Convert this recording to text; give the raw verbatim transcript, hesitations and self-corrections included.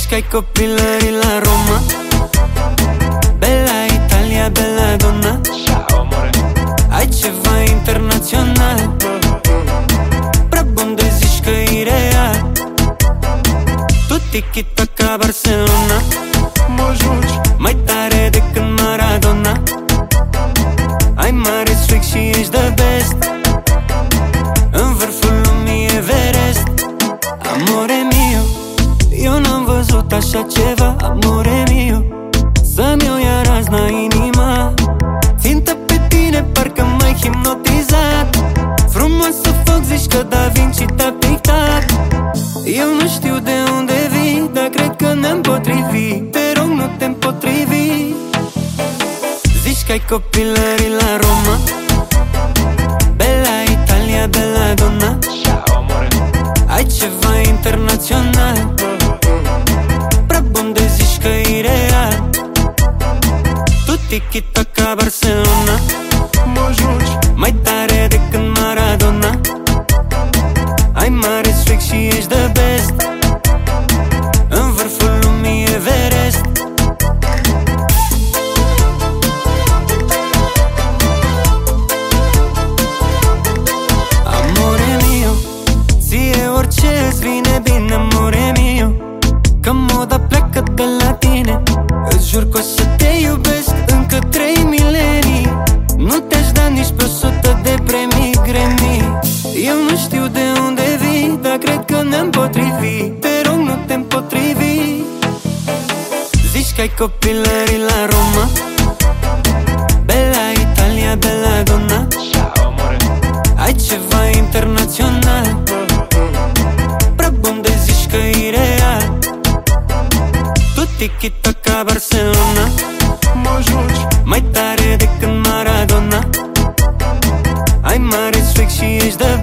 Zici că ai copilării la Roma, bella Italia, bella donna. Ai ceva internațional, prea bun de zici că e real. Tu tiki-taka Barcelona, mă juci mai tare decât Maradona. Ai mare swag și ești the best, în vârful lumii Everest. Amore mio, eu n-am văzut așa ceva. Amore mio, să-mi iau iar razna inima. Țintă pe tine, parcă m-ai hipnotizat. Frumoasă foc, zici că Da Vinci te-a pictat. Eu nu știu de unde vii, dar cred că ne-am potrivit. Te rog, nu te împotrivi. Zici că ai copilării la Roma, bella Italia, bella donna. Ai ceva internațional, prea bun de zici că e real. Tu tiki-taka Barcelona, mă juci mai tare decât Maradona. Ai mare swag și ești the best, în vârful lumii Everest. Amore mio, ție orice îți vine bine. Amore mio, că moda pleacă de la tine. Îți jur că o să te iubesc încă trei milenii. Nu te-aș da nici pe o sută de premii Grammy. Eu nu știu de unde vii, dar cred că ne-am potrivit. Te rog, nu te împotrivi. Zici că ai copilării la Roma, bella Italia, bella donna. Ai ceva internațional, prea bun de zici că e real. Tu tiki-taka Barcelona, mă juci mai tare decât Maradona. Ai mare swag și ești de